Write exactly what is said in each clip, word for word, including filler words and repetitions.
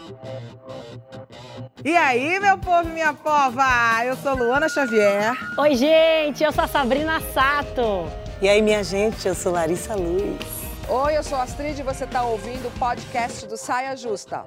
E aí, meu povo e minha pova? Eu sou Luana Xavier. Oi, gente, eu sou a Sabrina Sato. E aí, minha gente, eu sou Larissa Luz. Oi, eu sou a Astrid e você está ouvindo o podcast do Saia Justa.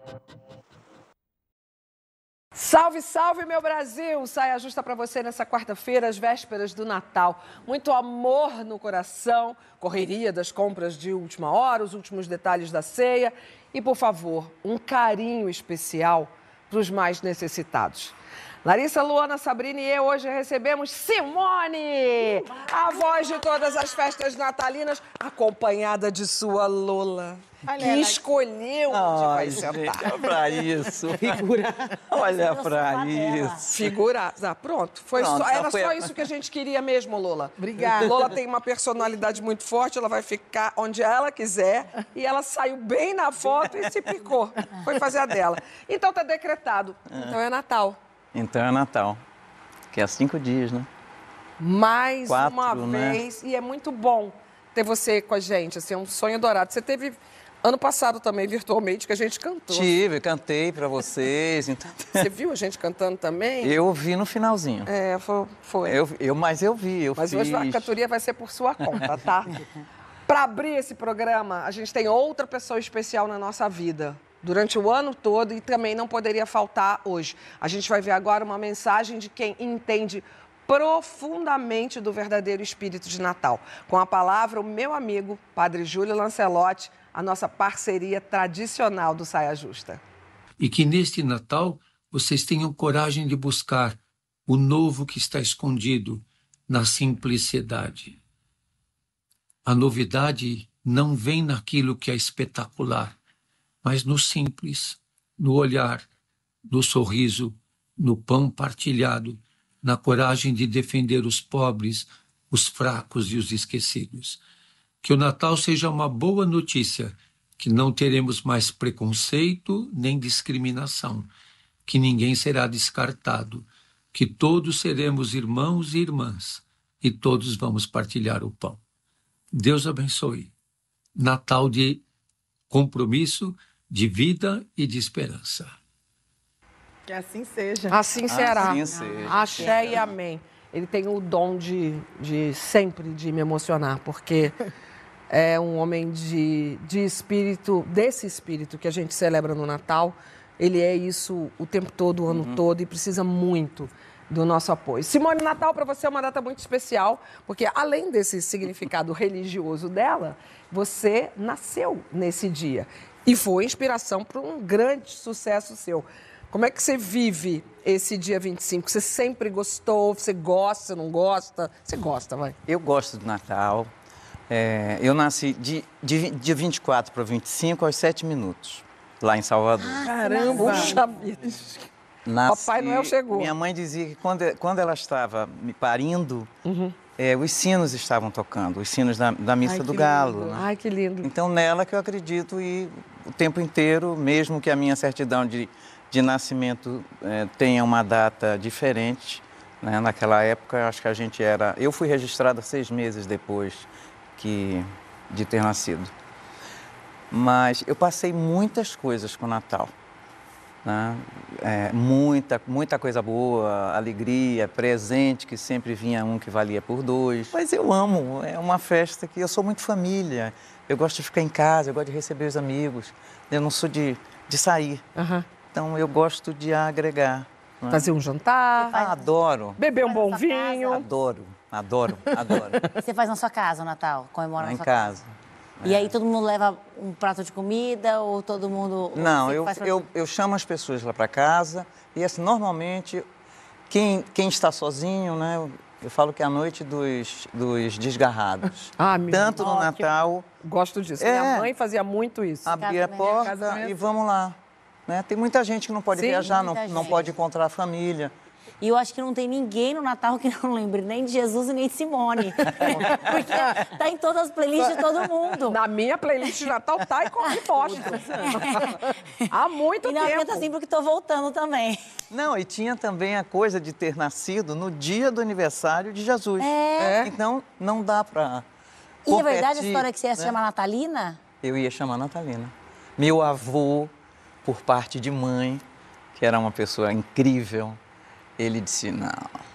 Salve, salve, meu Brasil! Saia Justa para você nessa quarta-feira, às vésperas do Natal. Muito amor no coração, correria das compras de última hora, os últimos detalhes da ceia e, por favor, um carinho especial para os mais necessitados. Larissa, Luana, Sabrina e eu hoje recebemos Simone, a voz de todas as festas natalinas, acompanhada de sua Lola, olha que ela... escolheu onde oh, vai sentar. Gente, olha pra isso. Figura. Olha pra isso. Figura. Ah, pronto. Foi pronto só, era foi... só isso que a gente queria mesmo, Lola. Obrigada. Lola tem uma personalidade muito forte, ela vai ficar onde ela quiser e ela saiu bem na foto e se picou. Foi fazer a dela. Então tá decretado. Então é Natal. Então é Natal, que é cinco dias, né? Mais Quatro, uma né? vez, e é muito bom ter você com a gente, assim, é um sonho dourado. Você teve ano passado também, virtualmente, que a gente cantou. Tive, cantei pra vocês. Então... Você viu a gente cantando também? Eu vi no finalzinho. É, foi. foi. Eu, eu, mas eu vi, eu mas fiz. Mas hoje a cantoria vai ser por sua conta, tá? Pra abrir esse programa, a gente tem outra pessoa especial na nossa vida. Durante o ano todo e também não poderia faltar hoje. A gente vai ver agora uma mensagem de quem entende profundamente do verdadeiro espírito de Natal. Com a palavra, o meu amigo, Padre Júlio Lancelotti, a nossa parceria tradicional do Saia Justa. E que neste Natal vocês tenham coragem de buscar o novo que está escondido na simplicidade. A novidade não vem naquilo que é espetacular, mas no simples, no olhar, no sorriso, no pão partilhado, na coragem de defender os pobres, os fracos e os esquecidos. Que o Natal seja uma boa notícia, que não teremos mais preconceito nem discriminação, que ninguém será descartado, que todos seremos irmãos e irmãs e todos vamos partilhar o pão. Deus abençoe. Natal de compromisso, de vida e de esperança. Que assim seja. Assim será. Assim seja. Axé e amém. Ele tem o dom de, de sempre de me emocionar, porque é um homem de, de espírito, desse espírito que a gente celebra no Natal. Ele é isso o tempo todo, o ano uhum. todo, e precisa muito do nosso apoio. Simone, Natal para você é uma data muito especial, porque além desse significado religioso dela, você nasceu nesse dia. E foi inspiração para um grande sucesso seu. Como é que você vive esse dia vinte e cinco? Você sempre gostou? Você gosta, você não gosta? Você gosta, vai. Eu gosto do Natal. É, eu nasci de, de, de vinte e quatro para vinte e cinco aos sete minutos, lá em Salvador. Ah, caramba! Puxa vida! Nasci, Papai Noel chegou. Minha mãe dizia que quando, quando ela estava me parindo, uhum. é, os sinos estavam tocando, os sinos da, da Missa Ai, do Galo. Lindo. Né? Ai, que lindo. Então, nela que eu acredito e o tempo inteiro, mesmo que a minha certidão de, de nascimento é, tenha uma data diferente, né? Naquela época, eu acho que a gente era... Eu fui registrada seis meses depois que, de ter nascido. Mas eu passei muitas coisas com o Natal. Né? É, muita, muita coisa boa, alegria, presente, que sempre vinha um que valia por dois. Mas eu amo, é uma festa que eu sou muito família. Eu gosto de ficar em casa, eu gosto de receber os amigos. Eu não sou de, de sair. Uhum. Então eu gosto de agregar. Né? Fazer um jantar. Ah, adoro. Beber um bom vinho. Adoro, adoro, adoro. Você faz na sua casa o Natal? Comemora Lá na em sua casa. casa? E aí todo mundo leva um prato de comida ou todo mundo... Não, eu, eu, eu chamo as pessoas lá para casa e, assim, normalmente, quem, quem está sozinho, né, eu, eu falo que é a noite dos, dos desgarrados. Ah, meu Tanto no Natal... Gosto disso. É, Minha mãe fazia muito isso. Abrir a porta e vamos lá. Né? Tem muita gente que não pode Sim, viajar, não, gente. não pode encontrar a família. E eu acho que não tem ninguém no Natal que não lembre nem de Jesus e nem de Simone. Porque tá em todas as playlists de todo mundo. Na minha playlist de Natal tá e come posto. Há muito e na tempo. minha tá sempre que tô voltando também. Não, e tinha também a coisa de ter nascido no dia do aniversário de Jesus. É. Então, não dá pra E competir, é verdade a história que você ia né? chamar Natalina? Eu ia chamar Natalina. Meu avô por parte de mãe, que era uma pessoa incrível, ele disse, não,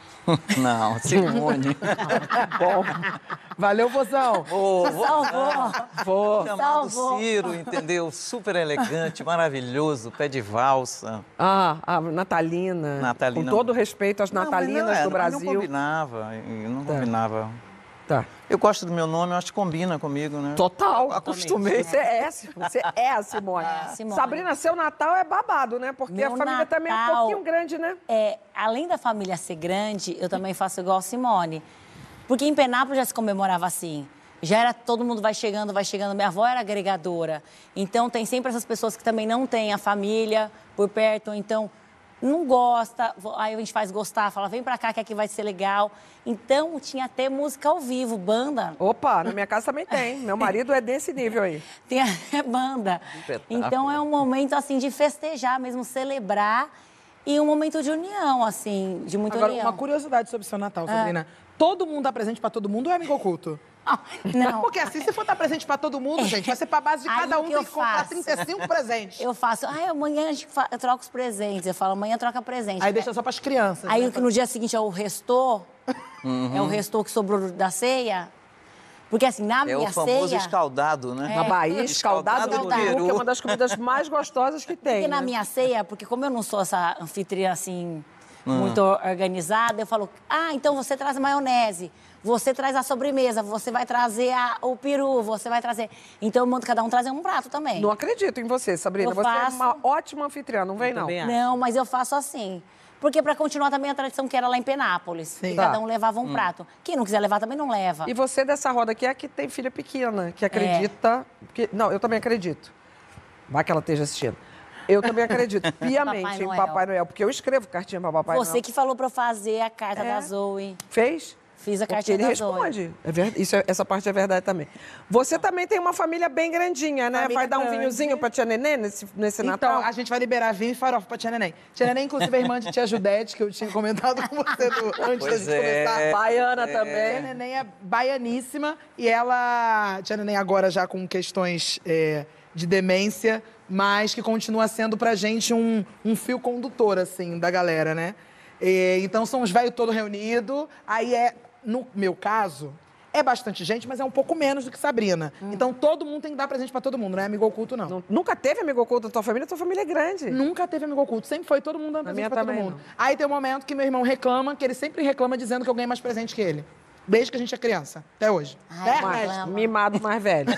não, Simone. Bom, valeu, vozão. Oh, Salvou. Vou. chamado Salvou. Ciro, entendeu? Super elegante, maravilhoso, pé de valsa. Ah, a Natalina. Natalina. Com todo respeito às natalinas Não, mas não, do Não Brasil. combinava, não Tá. combinava. Tá. Eu gosto do meu nome, eu acho que combina comigo, né? Total. Acostumei. Você é, você é a Simone. É a Simone. Sabrina, seu Natal é babado, né? Porque Meu a família também é um Natal- pouquinho grande, né? É, além da família ser grande, eu também faço igual a Simone. Porque em Penápolis já se comemorava assim. Já era, todo mundo vai chegando, vai chegando. Minha avó era agregadora. Então, tem sempre essas pessoas que também não têm a família por perto. Então, não gosta. Aí a gente faz gostar, fala, vem pra cá que aqui vai ser legal. Então, tinha até música ao vivo, banda. Opa, na minha casa também tem. Meu marido é desse nível aí. Tem até banda. Espetáculo. Então, é um momento, assim, de festejar mesmo, celebrar. E um momento de união, assim, de muita Agora, união. uma curiosidade sobre o seu Natal, Sabrina. Todo mundo dá presente pra todo mundo ou é amigo oculto? Não. Porque assim, se for dar presente pra todo mundo, gente, vai ser pra base de Aí cada um que tem eu que comprar faço? trinta e cinco presentes. Eu faço, ah, amanhã a gente fa- eu troco os presentes. Eu falo, amanhã troca presente. Aí deixa só pras crianças. Aí né? no dia seguinte é o restor, é o restor que sobrou da ceia. Porque assim, na É minha o famoso ceia... escaldado, né? Na Bahia, escaldado do Escaldado. peru, que é uma das comidas mais gostosas que tem. Porque na né? minha ceia, porque como eu não sou essa anfitriã assim, muito organizada, eu falo, ah, então você traz a maionese, você traz a sobremesa, você vai trazer a- o peru, você vai trazer... Então eu mando cada um trazer um prato também. Não acredito em você, Sabrina. Eu você é faço. uma ótima anfitriã, não vem, não? também acho. Não, mas eu faço assim. Porque para continuar também a tradição que era lá em Penápolis. Sim. Que Tá. cada um levava um prato. Quem não quiser levar também não leva. E você dessa roda aqui é a que tem filha pequena, que acredita... Que... Não, eu também acredito. Vai que ela esteja assistindo. Eu também acredito piamente Papai em Noel. Papai Noel, porque eu escrevo cartinha para Papai Você Noel. que falou para eu fazer a carta É. da Zoe. Fez? Fiz a Porque cartinha ele da Zoe. responde. É verdade. Isso é- essa parte é verdade também. Você também tem uma família bem grandinha, né? Família Vai dar um grande. vinhozinho pra tia Nenê nesse, nesse Então, Natal? a gente vai liberar vinho e farofa pra Tia Neném. Tia Neném, inclusive, é irmã de Tia Judete, que eu tinha comentado com você do- antes Pois da gente é. começar. Baiana Tia também. Neném é baianíssima e ela... Tia Neném agora já com questões é, de demência, mas que continua sendo pra gente um, um fio condutor, assim, da galera, né? E, então, são os velhos todos reunidos. Aí é, no meu caso, é bastante gente, mas é um pouco menos do que Sabrina. Então, todo mundo tem que dar presente pra todo mundo, não é amigo oculto, não. Não- Nunca teve amigo oculto na tua família? Tua família é grande. Nunca teve amigo oculto. Sempre foi todo mundo dando Na presente minha pra todo também, mundo. não. Aí tem um momento que meu irmão reclama, que ele sempre reclama dizendo que eu ganhei mais presente que ele. Desde que a gente é criança, até hoje. Ai, É, mas- Ernesto? Mimado mais velho.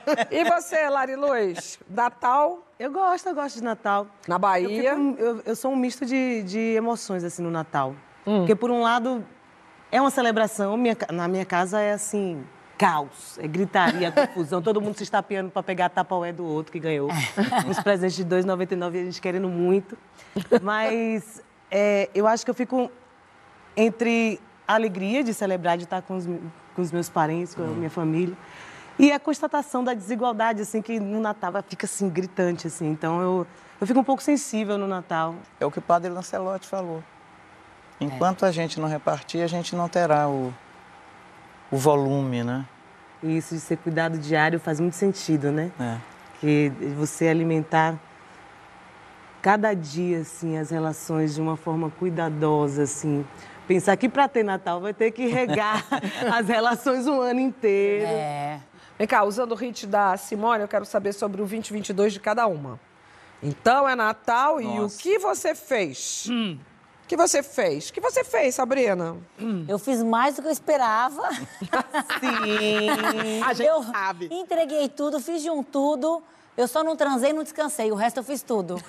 E você, Lari Luz? Natal Eu gosto, eu gosto de Natal. na Eu, Bahia? fico- eu- eu sou um misto de, de emoções, assim, no Natal. Porque, por um lado, é uma celebração. Minha ca- na minha casa é, assim, caos. É gritaria, confusão. Todo mundo se estapeando para pegar a tapaué do outro que ganhou. Uns presentes de dois reais e noventa e nove centavos e a gente querendo muito. Mas é, eu acho que eu fico entre a alegria de celebrar, de estar com os, me- com os meus parentes, com a minha família, e a constatação da desigualdade, assim, que no Natal fica, assim, gritante, assim. Então, eu, eu fico um pouco sensível no Natal. É o que o padre Lancelotti falou. Enquanto a gente não repartir, a gente não terá o, o volume, né? E isso de ser cuidado diário faz muito sentido, né? É. Que você alimentar cada dia, assim, as relações de uma forma cuidadosa, assim. Pensar que para ter Natal vai ter que regar as relações o ano inteiro. É. Vem cá, usando o hit da Simone, eu quero saber sobre o vinte e vinte e dois de cada uma. Então é Natal e o Nossa. que você fez? O que você fez? O que você fez, Sabrina? Eu fiz mais do que eu esperava. Sim. A gente eu sabe. entreguei tudo, fiz de um tudo. Eu só não transei e não descansei. O resto eu fiz tudo.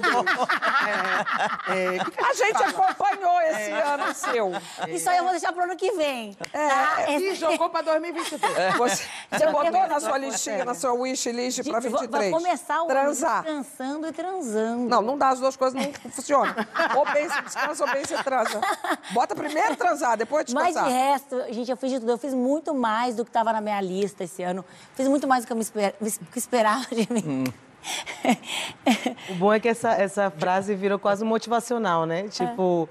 É, que que A gente acompanhou esse É. ano seu. Isso aí eu vou deixar pro ano que vem. tá? E Esse- jogou pra dois mil e vinte e três. Você, você Já botou começou na sua a listinha, contar. na sua wish list para Gente, vinte e vai três? começar o Transar. ano descansando e transando. Não, não dá, as duas coisas não funcionam. Ou bem se descansa ou bem se transa. Bota primeiro transar, depois Mas de descansar. resto, gente, eu fiz de tudo. Eu fiz muito mais do que estava na minha lista esse ano. Fiz muito mais do que eu me esper- que esperava de mim. O bom é que essa, essa frase virou quase motivacional, né? Tipo,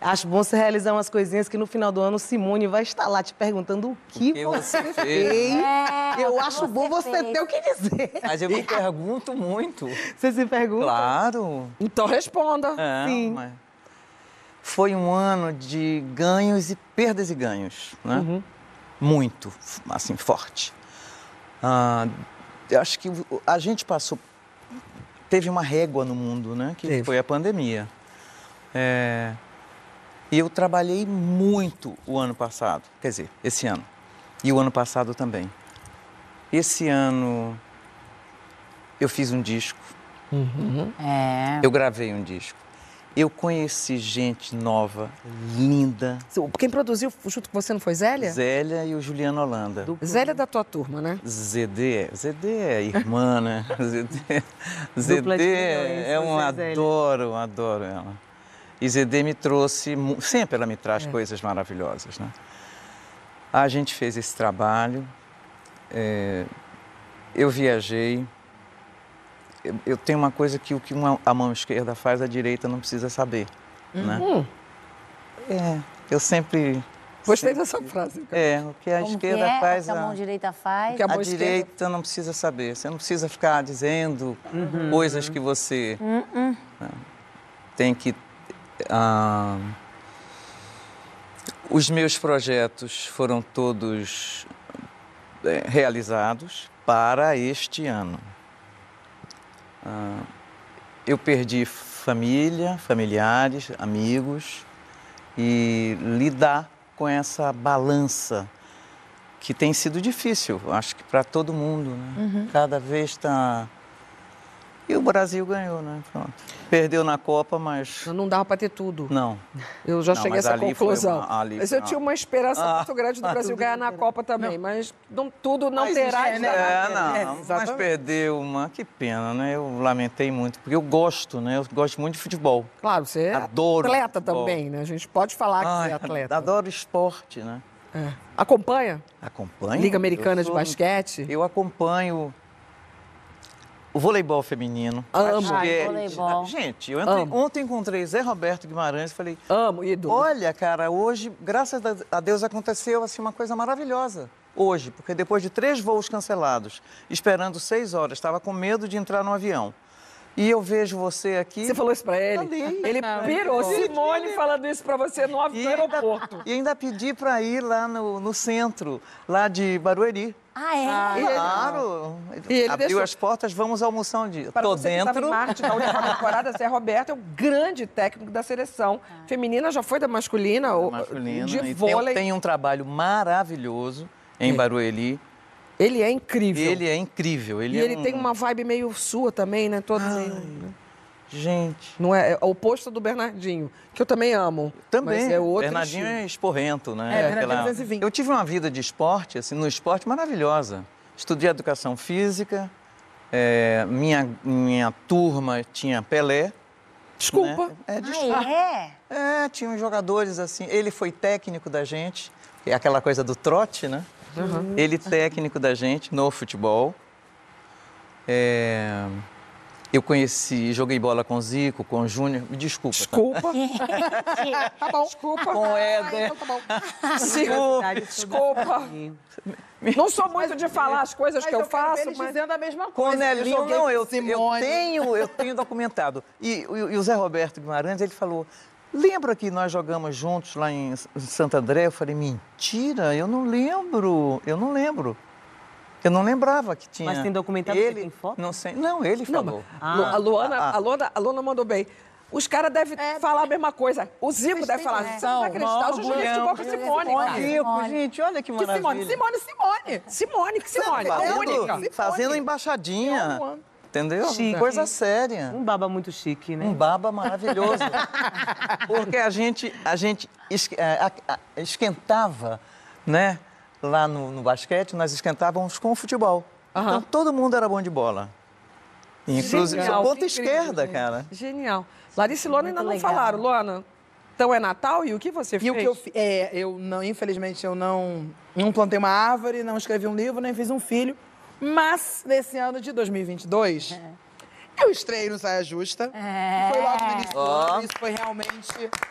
Acho bom você realizar umas coisinhas que no final do ano o Simone vai estar lá te perguntando o que, que você você fez. fez. É, Eu o que acho você bom você fez. ter o que dizer. Mas eu me pergunto muito. Você se pergunta? Claro. Então responda. É, Sim. mas foi um ano de ganhos e perdas e ganhos, né? Uhum. Muito, assim, forte. Ah, eu acho que o- a gente passou... Teve uma régua no mundo, né? Que Teve. foi a pandemia. É, e eu trabalhei muito o ano passado, quer dizer, esse ano. E o ano passado também. Esse ano eu fiz um disco, É. eu gravei um disco. Eu conheci gente nova, linda. Quem produziu junto com você não foi Zélia? Zélia e o Juliano Holanda. Zélia é da tua turma, né? Zedê, Zedê é irmã, né? Zedê, Dupla de Zedê milhões, é um você e Zélia. adoro, adoro ela. E Zedê me trouxe, mu- sempre ela me traz coisas maravilhosas, né? A gente fez esse trabalho, é, eu viajei. Eu, eu tenho uma coisa que o que uma, a mão esquerda faz, a direita não precisa saber, né? Hum, É, eu sempre... gostei dessa frase. É, o que a Como que esquerda é? faz... O que a a- mão direita faz? Que a A mão esquerda- direita não precisa saber. Você não precisa ficar dizendo coisas que você né, tem que. ah, os meus projetos foram todos eh, realizados para este ano. Ah, eu perdi família, familiares, amigos e lidar com essa balança que tem sido difícil, acho que para todo mundo, né? Cada vez está... E o Brasil ganhou, né? Pronto. Perdeu na Copa, mas Não dava para ter tudo. não. Eu já Não, cheguei a mas essa ali foi conclusão. uma- ali mas foi eu uma- tinha uma esperança Ah, muito grande do Brasil ganhar na Copa também, mas não, tudo não Mas terá. isso é, né? É, não, É, mas exatamente. perdeu uma... Que pena, né? Eu lamentei muito, porque eu gosto, né? Eu gosto muito de futebol. Claro, você é Adoro atleta futebol. também, né? A gente pode falar que Ai, você é atleta. adoro esporte, né? É. Acompanha? Acompanho. Liga Americana Eu de sou- Basquete? Eu acompanho o voleibol feminino. Amo. Acho que é- Voleibol. Gente, eu entrei- Amo. ontem encontrei Zé Roberto Guimarães e falei, Amo, ídolo. olha, cara, hoje, graças a Deus, aconteceu assim, uma coisa maravilhosa. Hoje, porque depois de três voos cancelados, esperando seis horas, estava com medo de entrar no avião. E eu vejo você aqui... Você falou isso pra ele? Falei. Ele pirou. Simone falando isso pra você no av- E no ainda, aeroporto. e ainda pedi para ir lá no, no centro, lá de Barueri. Ah, é? Claro! E ele Abriu deixou- as portas, vamos almoçar um dia. Para Tô você que estava dentro. em Marte na última temporada, Zé Roberto é o grande técnico da seleção. Feminina já foi da masculina, ou Masculino, de e tem, vôlei. tem um trabalho maravilhoso em É. Barueri. Ele é incrível. Ele é incrível. Ele E é ele um- tem uma vibe meio sua também, né? Todo meio... Gente, Não é, é o oposto do Bernardinho, que eu também amo. também. Mas é outro Bernardinho estilo. é esporrento, né? É, Bernardinho Aquela- duzentos e vinte. Eu tive uma vida de esporte, assim, no esporte maravilhosa. Estudei educação física, é, minha, minha turma tinha Pelé. Desculpa. Né? É, de Ah, é? É, tinha uns jogadores assim. Ele foi técnico da gente, que é aquela coisa do trote, né? Ele técnico da gente no futebol. É, eu conheci, joguei bola com o Zico, com o Júnior. Me desculpa. tá? Desculpa. Tá bom. Desculpa. Com o Éder. Desculpa. Desculpa. Não sou muito de falar as coisas Mas que eu, eu quero ver faço, eles mas... dizendo a mesma Com o coisa. Nelinho, joguei não, com eu, eu, Simone. tenho, eu tenho documentado. E, e o Zé Roberto Guimarães, ele falou, lembra que nós jogamos juntos lá em Santo André? Eu falei, mentira, eu não lembro, eu não lembro. Eu não lembrava que tinha. Mas tem documentado, ele, você tem foto? Não sei, não, ele Não, falou. mas Lu- a, Luana, Ah, ah. a, Luana, a Luana mandou bem. Os caras devem falar a mesma coisa. O Zico deve falar. Você não vai acreditar, eu já joguei futebol com a Simone, cara. Zico, gente, olha que Que maravilha. Simone, Simone, Simone. Simone, que Simone? A Fazendo- única. Fazendo embaixadinha, Eu amo. entendeu? Chique. Coisa séria. Um baba muito chique, né? Um baba maravilhoso. Porque a gente, a gente esque- eh, a- a- esquentava, né? Lá no, no basquete, nós esquentávamos com o futebol. Aham. Então todo mundo era bom de bola. Inclusive, Genial, sou ponta incrível, esquerda, gente. cara. Genial. Larissa e Luana ainda Muito não legal. falaram. Luana, então é Natal e o que você E fez? o que eu fiz? É, eu não, infelizmente, eu não, não plantei uma árvore, não escrevi um livro, nem fiz um filho. Mas, nesse ano de dois mil e vinte e dois, eu estreiei no Saia Justa. É. Foi logo no início do Ó. ano, isso foi realmente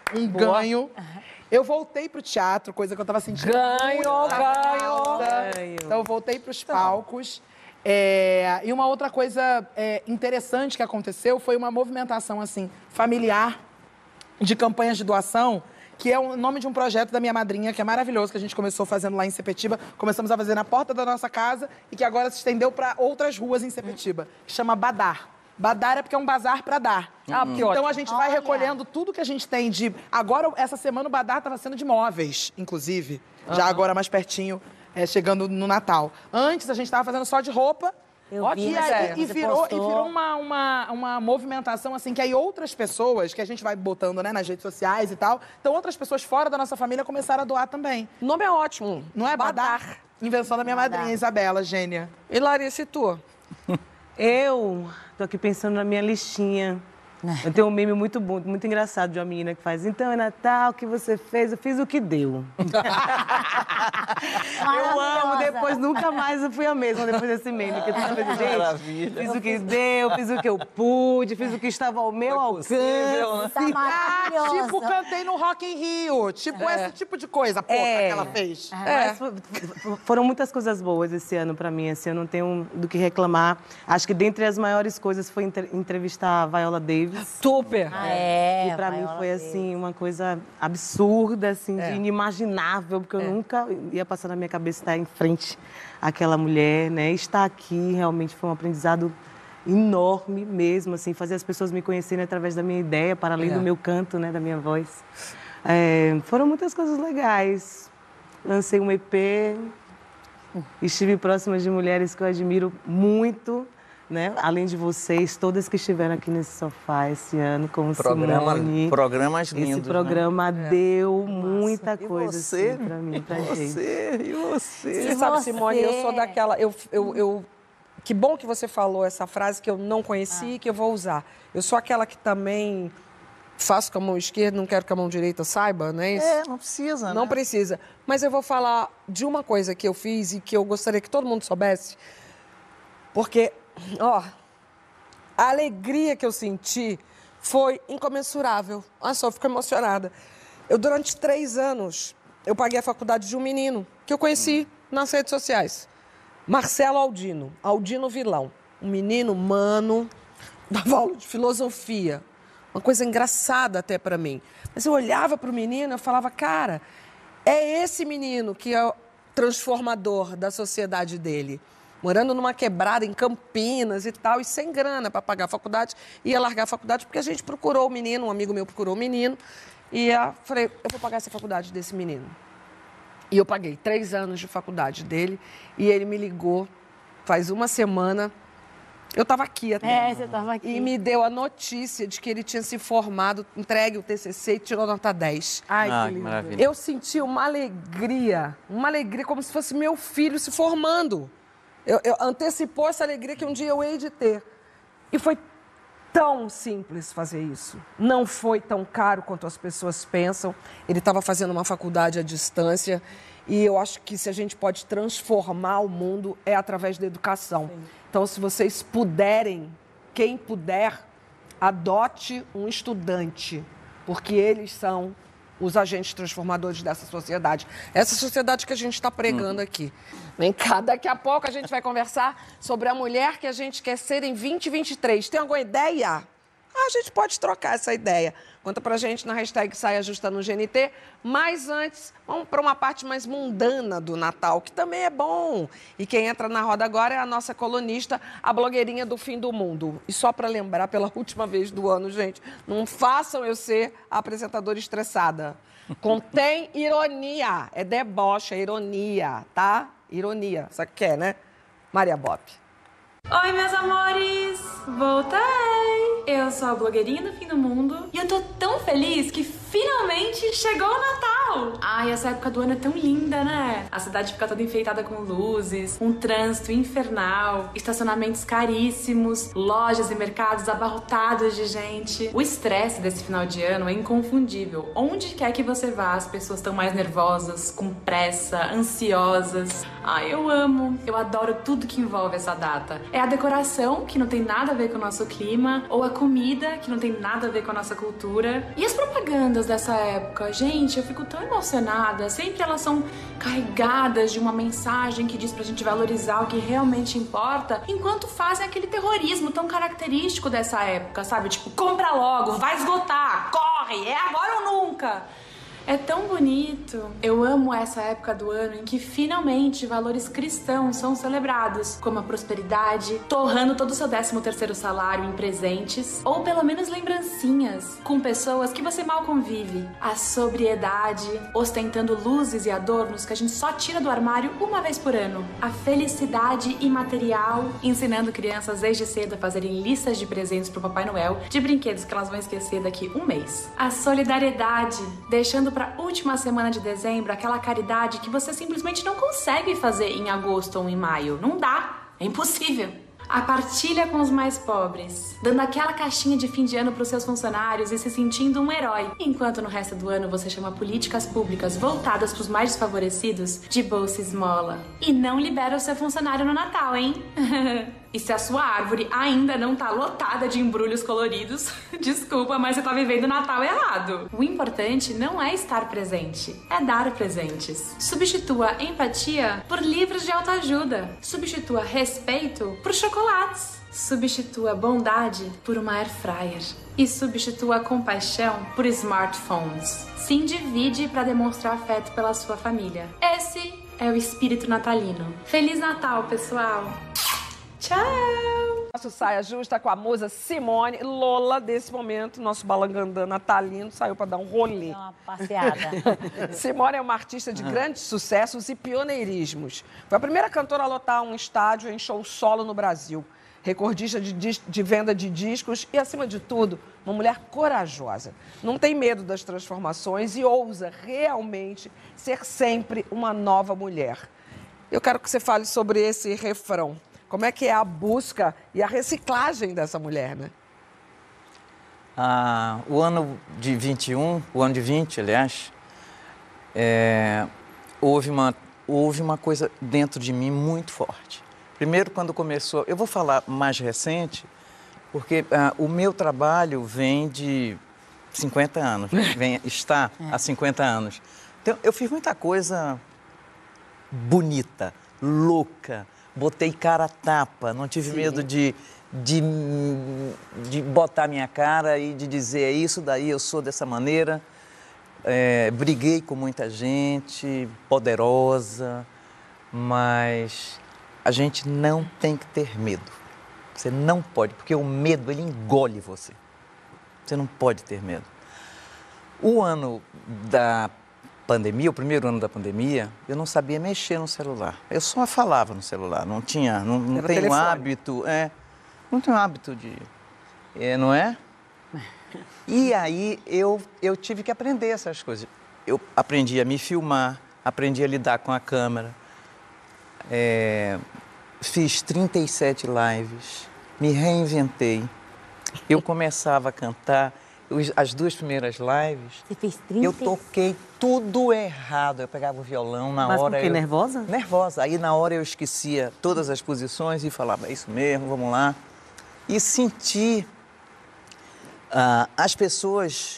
um ganho. Eu voltei pro teatro, coisa que eu tava sentindo. Ganho, muita ganho. falta. Ganho. Então eu voltei pros palcos. É, e uma outra coisa é, interessante que aconteceu foi uma movimentação assim familiar de campanhas de doação, que é o nome de um projeto da minha madrinha, que é maravilhoso, que a gente começou fazendo lá em Sepetiba. Começamos a fazer na porta da nossa casa e que agora se estendeu para outras ruas em Sepetiba, que chama Badar. Badar é porque é um bazar para dar. Ah, que então ótimo. a gente vai Olha. recolhendo tudo que a gente tem de... Agora, essa semana, o Badar estava sendo de móveis, inclusive. Já agora mais pertinho, é, chegando no Natal. Antes, a gente estava fazendo só de roupa. Eu Ótima vi, E, mas aí, ideia. e você virou, e postou. virou uma, uma, uma movimentação, assim, que aí outras pessoas, que a gente vai botando, né, nas redes sociais e tal, então outras pessoas fora da nossa família começaram a doar também. O nome é ótimo. Não é Badar? Invenção da minha Badar. madrinha, Isabela, gênia. E Larissa, e tu? Eu tô aqui pensando na minha listinha. Eu tenho um meme muito bom, muito engraçado de uma menina que faz. Então, é Natal, o que você fez? Eu fiz o que deu. Eu amo, depois nunca mais eu fui a mesma depois desse meme. Que toda vez, gente, Maravilha. fiz o que deu, fiz o que eu pude, fiz o que estava ao meu alcance. possível, né? Tá Ah, maravilhosa. tipo, cantei no Rock in Rio. Tipo, esse tipo de coisa, porra, É. que ela fez. Mas fo- fo- foram muitas coisas boas esse ano pra mim, assim, eu não tenho do que reclamar. Acho que dentre as maiores coisas foi entre- entrevistar a Viola Davis. Super. Ah, é. E pra mim Viola foi, Davis. assim, uma coisa absurda, assim, É. de inimaginável, porque eu nunca ia passar na minha cabeça estar em frente àquela mulher, né? Estar aqui realmente foi um aprendizado enorme mesmo, assim, fazer as pessoas me conhecerem através da minha ideia, para além É. do meu canto, né, da minha voz. É, foram muitas coisas legais. Lancei um E P, estive próxima de mulheres que eu admiro muito, né? Além de vocês, todas que estiveram aqui nesse sofá esse ano, como Programa, Simone. programas lindos. Esse programa deu muita E coisa você? assim, pra mim, pra E gente. você? E você? Você E sabe, você? Simone, eu sou daquela. Eu, eu, eu- que bom que você falou essa frase que eu não conheci e que eu vou usar. Eu sou aquela que também faço com a mão esquerda, não quero que a mão direita saiba, não é isso? É, não precisa, né? Não precisa. Mas eu vou falar de uma coisa que eu fiz e que eu gostaria que todo mundo soubesse. Porque, ó, a alegria que eu senti foi incomensurável. Olha só, eu fico emocionada. Eu, durante três anos, eu paguei a faculdade de um menino que eu conheci nas redes sociais. Marcelo Aldino, Aldino Vilão. Um menino humano, dava aula de filosofia. Uma coisa engraçada até pra mim. Mas eu olhava pro menino e falava, cara, é esse menino que é o transformador da sociedade dele. Morando numa quebrada em Campinas e tal, e sem grana para pagar a faculdade, ia largar a faculdade porque a gente procurou o menino, um amigo meu procurou o menino, e eu falei, eu vou pagar essa faculdade desse menino. E eu paguei três anos de faculdade dele, e ele me ligou faz uma semana, eu estava aqui até. É, você tava aqui. E me deu a notícia de que ele tinha se formado, entregue o T C C e tirou nota dez. Ai, Ah, que que lindo. maravilha. Eu senti uma alegria, uma alegria como se fosse meu filho se formando. Eu, eu antecipou essa alegria que um dia eu hei de ter. E foi tão simples fazer isso. Não foi tão caro quanto as pessoas pensam. Ele estava fazendo uma faculdade à distância. E eu acho que se a gente pode transformar o mundo é através da educação. Então, se vocês puderem, quem puder, adote um estudante, porque eles são os agentes transformadores dessa sociedade. Essa sociedade que a gente está pregando aqui. Vem cá, daqui a pouco a gente vai conversar sobre a mulher que a gente quer ser em vinte e vinte e três. Tem alguma ideia? A gente pode trocar essa ideia. Conta pra gente na hashtag Saia Justa no G N T. Mas antes, vamos para uma parte mais mundana do Natal, que também é bom. E quem entra na roda agora é a nossa colunista, a blogueirinha do fim do mundo. E só para lembrar, pela última vez do ano, gente, não façam eu ser a apresentadora estressada. Contém ironia. É deboche, é ironia, tá? Ironia. Sabe o que é, né? Maria Bop. Oi, meus amores! Voltei! Eu sou a blogueirinha do fim do mundo e eu tô tão feliz que finalmente chegou o Natal! Natal! Ai, essa época do ano é tão linda, né? A cidade fica toda enfeitada com luzes, um trânsito infernal, estacionamentos caríssimos, lojas e mercados abarrotados de gente. O estresse desse final de ano é inconfundível. Onde quer que você vá, as pessoas estão mais nervosas, com pressa, ansiosas. Ai, eu amo, eu adoro tudo que envolve essa data. É a decoração, que não tem nada a ver com o nosso clima, ou a comida, que não tem nada a ver com a nossa cultura. E as propagandas dessa época? Gente, eu fico tão emocionada. Sempre elas são carregadas de uma mensagem que diz pra gente valorizar o que realmente importa, enquanto fazem aquele terrorismo tão característico dessa época, sabe? Tipo, compra logo, vai esgotar, corre, é agora ou nunca. É tão bonito. Eu amo essa época do ano em que finalmente valores cristãos são celebrados, como a prosperidade, torrando todo o seu décimo terceiro salário em presentes, ou pelo menos lembrancinhas, com pessoas que você mal convive. A sobriedade, ostentando luzes e adornos que a gente só tira do armário uma vez por ano. A felicidade imaterial, ensinando crianças desde cedo a fazerem listas de presentes pro Papai Noel, de brinquedos que elas vão esquecer daqui um mês. A solidariedade, deixando para última semana de dezembro aquela caridade que você simplesmente não consegue fazer em agosto ou em maio. Não dá, é impossível. A partilha com os mais pobres, dando aquela caixinha de fim de ano para os seus funcionários e se sentindo um herói, enquanto no resto do ano você chama políticas públicas voltadas para os mais desfavorecidos de bolsa esmola. E não libera o seu funcionário no Natal, hein? E se a sua árvore ainda não tá lotada de embrulhos coloridos, desculpa, mas você tá vivendo o Natal errado. O importante não é estar presente, é dar presentes. Substitua empatia por livros de autoajuda. Substitua respeito por chocolates. Substitua bondade por uma air fryer. E substitua compaixão por smartphones. Se divide para demonstrar afeto pela sua família. Esse é o espírito natalino. Feliz Natal, pessoal! Tchau! Nosso Saia Justa com a musa Simone. Lola, desse momento, nosso balangandã natalino, saiu para dar um rolê. Uma passeada. Simone é uma artista de grandes sucessos e pioneirismos. Foi a primeira cantora a lotar um estádio em show solo no Brasil. Recordista de, dis- de venda de discos e, acima de tudo, uma mulher corajosa. Não tem medo das transformações e ousa realmente ser sempre uma nova mulher. Eu quero que você fale sobre esse refrão. Como é que é a busca e a reciclagem dessa mulher, né? Ah, o ano de vinte e um, o ano de vinte, aliás, é, houve, uma, houve uma coisa dentro de mim muito forte. Primeiro, quando começou, eu vou falar mais recente, porque ah, o meu trabalho vem de cinquenta anos, vem, está há cinquenta anos. Então, eu fiz muita coisa bonita, louca, botei cara a tapa, não tive Sim. medo de, de, de botar minha cara e de dizer é isso daí, eu sou dessa maneira. É, briguei com muita gente, poderosa, mas a gente não tem que ter medo. Você não pode, porque o medo, ele engole você. Você não pode ter medo. O ano da pandemia, o primeiro ano da pandemia, eu não sabia mexer no celular. Eu só falava no celular, não tinha, não, não tenho telefone. hábito, é, não tenho hábito de, é, não é? E aí eu, eu tive que aprender essas coisas. Eu aprendi a me filmar, aprendi a lidar com a câmera, é, fiz trinta e sete lives, me reinventei. Eu começava a cantar. As duas primeiras lives, Você fez trinta? eu toquei tudo errado. Eu pegava o violão na Mas hora... Mas por quê? Eu... Nervosa? Nervosa. Aí na hora eu esquecia todas as posições e falava, é isso mesmo, vamos lá. E senti ah, as pessoas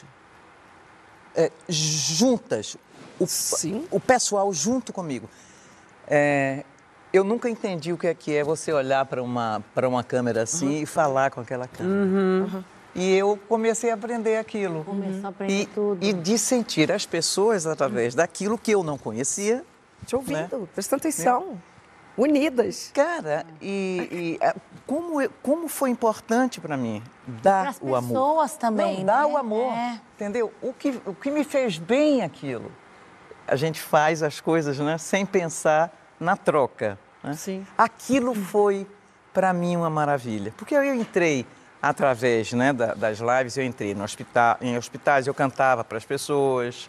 é, juntas, o, Sim. o pessoal junto comigo. É, eu nunca entendi o que é que é você olhar para uma, para uma câmera assim uhum. e falar com aquela câmera. Uhum. Uhum. E eu comecei a aprender aquilo. Começou a aprender e, tudo. E de sentir as pessoas através daquilo que eu não conhecia. Te ouvindo, né? presta atenção. Unidas. Cara, e, e como, eu, como foi importante para mim dar o amor. Para as pessoas também, não, dar né? o amor, é. entendeu? O que, o que me fez bem aquilo. A gente faz as coisas, né, sem pensar na troca. Né? Sim. Aquilo foi, para mim, uma maravilha. Porque eu entrei... Através né, da, das lives, eu entrei no hospital, em hospitais, eu cantava para as pessoas,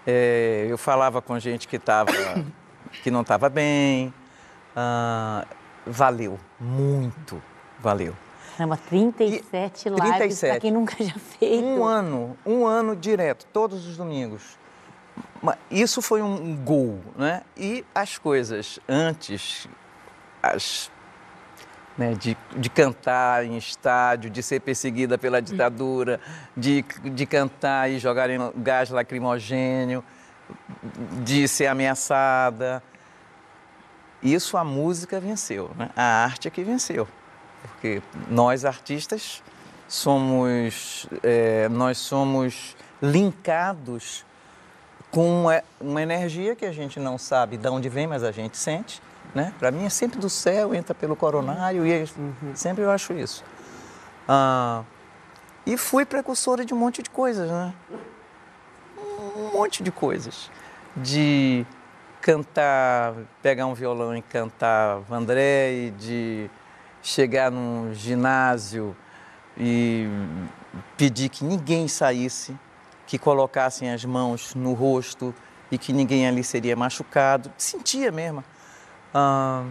É, eu falava com gente que, tava, que não estava bem. Ah, valeu, muito valeu. Caramba, trinta e sete lives trinta e sete. pra quem nunca já fez. Um ano, um ano direto, todos os domingos. Mas isso foi um gol, né? E as coisas antes, as, né, de, de cantar em estádio, de ser perseguida pela ditadura, de, de cantar e jogarem gás lacrimogênio, de ser ameaçada. Isso a música venceu, né? A arte é que venceu. Porque nós, artistas, somos, é, nós somos linkados com uma, uma energia que a gente não sabe de onde vem, mas a gente sente, né? Para mim é sempre do céu, entra pelo coronário, e uhum. sempre eu acho isso. Ah, e fui precursora de um monte de coisas, né? Um monte de coisas. De cantar, pegar um violão e cantar Vandré, e de chegar num ginásio e pedir que ninguém saísse, que colocassem as mãos no rosto e que ninguém ali seria machucado. Sentia mesmo. Ah,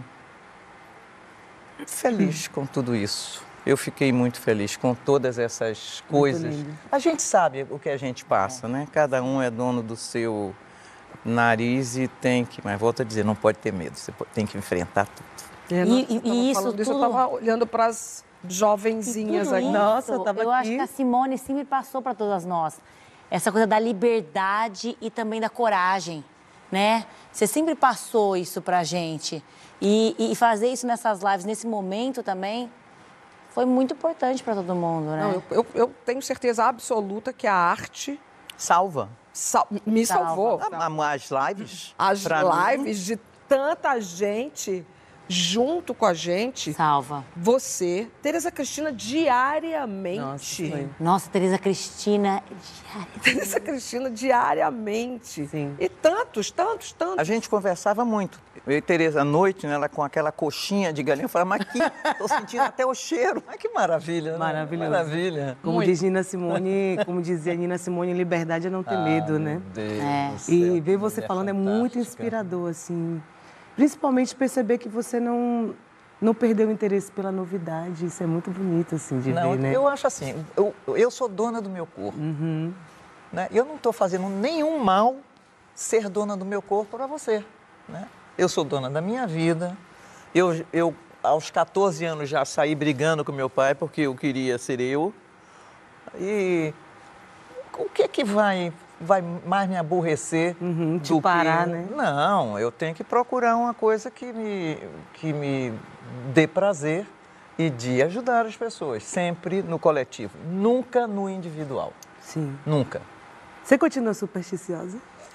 feliz com tudo isso. Eu fiquei muito feliz com todas essas coisas. A gente sabe o que a gente passa, né? Cada um é dono do seu nariz e tem que... Mas volto a dizer, não pode ter medo, você tem que enfrentar tudo. É, E, e, e isso tudo... Isso, eu estava olhando para as jovenzinhas aqui. Isso, Nossa, eu tava Eu aqui. acho que a Simone sempre passou para todas nós. Essa coisa da liberdade e também da coragem, né? Você sempre passou isso pra gente. E, e fazer isso nessas lives, nesse momento também, foi muito importante para todo mundo, né? Não, eu, eu, eu tenho certeza absoluta que a arte Salva. sal- me Salva. salvou. Ah, As lives. As pra lives de tanta gente junto com a gente. Salva. Você, Tereza Cristina, diariamente. Nossa, foi. Nossa, Tereza Cristina... Tereza Cristina, diariamente. Sim. E tantos, tantos, tantos. A gente conversava muito. Eu e Tereza, à noite, né, ela com aquela coxinha de galinha, eu falava, mas que... Tô sentindo até o cheiro. Mas que maravilha, né? Maravilhoso. Maravilha. Como diz Nina Simone, como dizia Nina Simone, liberdade é não ter medo, né? Meu Deus É. do céu, E ver que você mulher falando é fantástica. muito inspirador, assim. Principalmente perceber que você não, não perdeu o interesse pela novidade. Isso é muito bonito, assim, de Não, ver, né? eu acho assim, eu, eu sou dona do meu corpo. Uhum. Né? Eu não estou fazendo nenhum mal ser dona do meu corpo para você. Né? Eu sou dona da minha vida. Eu, eu, aos quatorze anos, já saí brigando com meu pai porque eu queria ser eu. E o que é que vai, vai mais me aborrecer Uhum, te do parar, que... né? Não, eu tenho que procurar uma coisa que me, que me dê prazer e de ajudar as pessoas, sempre no coletivo, nunca no individual, Sim. nunca. Você continua supersticiosa?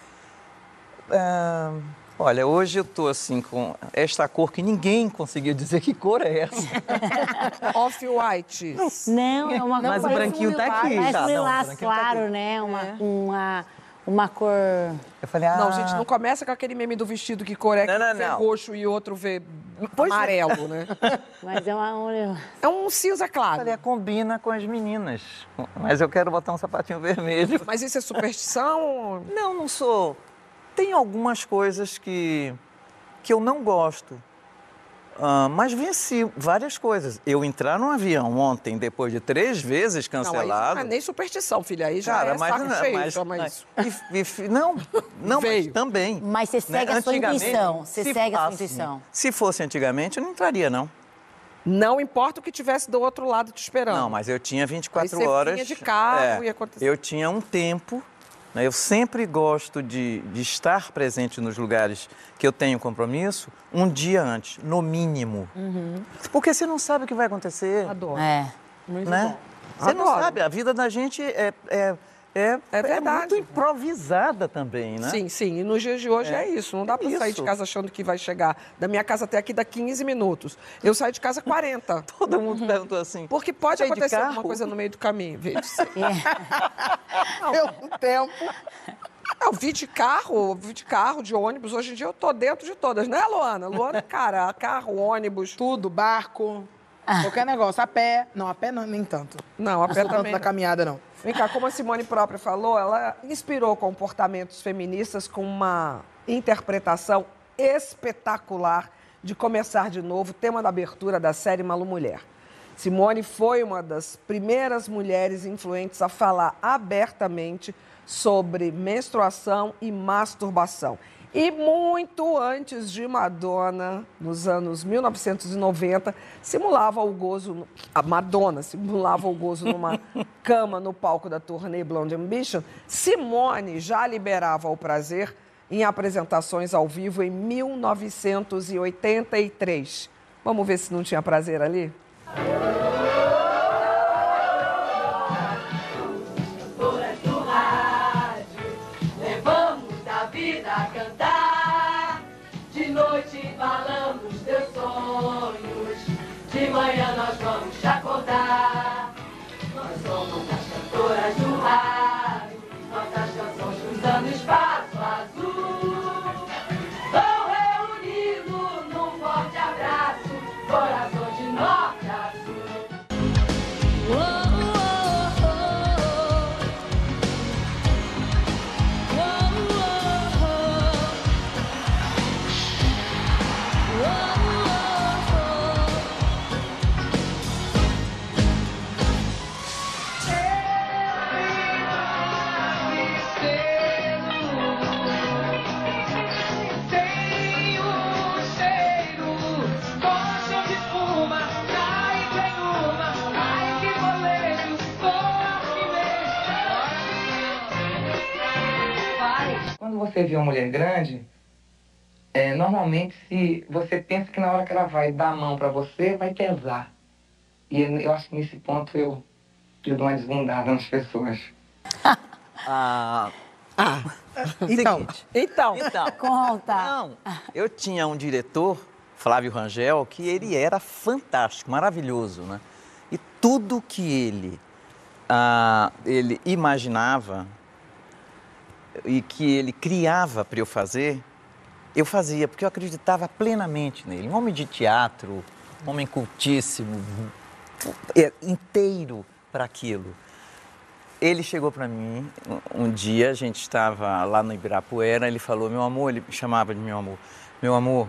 Ah, olha, hoje eu tô assim com esta cor que ninguém conseguiu dizer que cor é essa. Off-white. Não, é uma Mas o parece branquinho um tá lilás, aqui. Parece Tá, um não, o lilás branquinho tá claro, aqui. né? Uma, uma, uma cor... Eu falei, ah, Não, gente, não começa com aquele meme do vestido que cor é, Não, não, que vê não. roxo e outro vê Pois é. amarelo, né? Mas é uma... um- É um cinza claro. falei, combina com as meninas, mas eu quero botar um sapatinho vermelho. Mas isso é superstição? Não, não sou. Tem algumas coisas que, que eu não gosto, ah, mas venci várias coisas. Eu entrar num avião ontem, depois de três vezes Não, aí cancelado... não é nem superstição, filha. Aí já Cara, é mas, saco não- cheio, mas, chama isso. e- e- não, não, mas Veio. também. Mas você segue a sua Antigamente, intuição, você se segue a sua fosse- intuição. Se fosse antigamente, eu não entraria, não. Não importa o que tivesse do outro lado te esperando. Não, mas eu tinha vinte e quatro Aí você horas. vinha de carro é, e acontecia. Eu tinha um tempo, né, eu sempre gosto de, de estar presente nos lugares que eu tenho compromisso um dia antes, no mínimo. Porque você não sabe o que vai acontecer. Adoro. É. Muito Né? bom. Você não Adoro. sabe, a vida da gente é, é, é, É verdade. muito improvisada também, né? Sim, sim. E nos dias de hoje é, É. isso. Não dá pra sair de Isso. casa achando que vai chegar. Da minha casa até aqui dá quinze minutos. Eu saio de casa quarenta. Todo mundo perguntou assim. Porque pode "Veio de acontecer carro?" alguma coisa no meio do caminho. Veio de ser. Eu um tempo. Eu vi de carro, vi de carro, de ônibus. Hoje em dia eu tô dentro de todas, né, Luana? Luana, cara, carro, ônibus. Tudo, barco. Qualquer negócio, a pé. Não, a pé não, nem tanto. Não, a Não pé sou tanto também da não. caminhada, não. Vem cá, como a Simone própria falou, ela inspirou comportamentos feministas com uma interpretação espetacular de Começar de Novo, tema da abertura da série Malu Mulher. Simone foi uma das primeiras mulheres influentes a falar abertamente sobre menstruação e masturbação. E muito antes de Madonna, nos anos mil novecentos e noventa, simulava o gozo, a Madonna simulava o gozo numa cama no palco da turnê Blonde Ambition, Simone já liberava o prazer em apresentações ao vivo em mil novecentos e oitenta e três. Vamos ver se não tinha prazer ali? Levamos a vida a cantar, de noite falamos teus sonhos, de manhã nós vamos te acordar. Nós somos as cantoras do rádio, nossas canções cruzando espaço azul. Tão reunidos num forte abraço, coração de norte a sul. Oh, oh, oh, Quando você vê uma mulher grande, é, normalmente se você pensa que na hora que ela vai dar a mão pra você, vai pesar. E eu acho que nesse ponto eu, eu dou uma desbundada nas pessoas. Ah, Então, Então, então, Conta. não, eu tinha um diretor, Flávio Rangel, que ele era fantástico, maravilhoso, né? E tudo que ele, ah, ele imaginava e que ele criava para eu fazer, eu fazia, porque eu acreditava plenamente nele. Um homem de teatro, um homem cultíssimo, é, inteiro para aquilo. Ele chegou para mim, um, um dia, a gente estava lá no Ibirapuera, ele falou, meu amor, ele me chamava de meu amor, meu amor,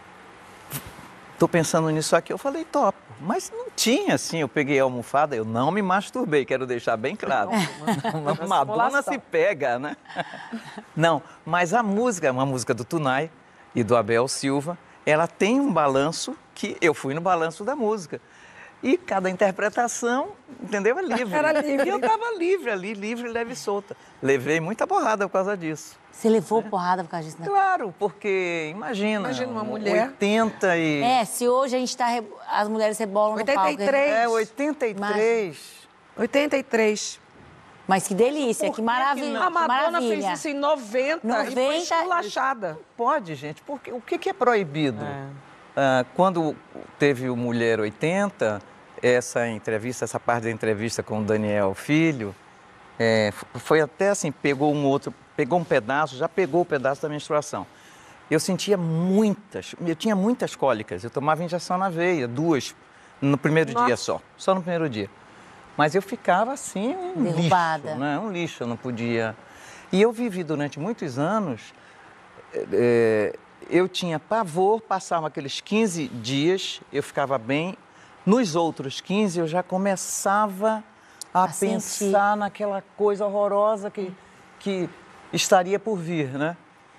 tô pensando nisso aqui. Eu falei, top. Mas não tinha, assim, eu peguei a almofada, eu não me masturbei, quero deixar bem claro. Madonna se pega, né? Não, mas a música, uma música do Tunai e do Abel Silva, ela tem um balanço que eu fui no balanço da música. E cada interpretação, entendeu? É livre. Era livre. E eu estava livre ali, livre, leve e solta. Levei muita porrada por causa disso. Você levou porrada por causa disso, né? Claro, porque imagina, Imagina uma mulher. oitenta e... É, se hoje a gente tá... re- As mulheres rebolam no palco. oitenta e três. É, oitenta e três. oitenta e três. Mas que delícia, que, maravilha. A Madonna maravilha. fez isso em noventa, e foi noventa. esculachada. Pode, gente, porque o que que é proibido? É. Ah, quando teve o Mulher oitenta, essa entrevista, essa parte da entrevista com o Daniel Filho, é, f- foi até assim, pegou um outro, pegou um pedaço, já pegou o pedaço da menstruação. Eu sentia muitas, eu tinha muitas cólicas, eu tomava injeção na veia, duas, no primeiro dia só, só no primeiro dia. Mas eu ficava assim, um Derrubada. lixo, né? Um lixo, eu não podia... E eu vivi durante muitos anos, é, eu tinha pavor, passava aqueles quinze dias, eu ficava bem. Nos outros quinze, eu já começava a, A pensar sentir. naquela coisa horrorosa que, que estaria por vir, né?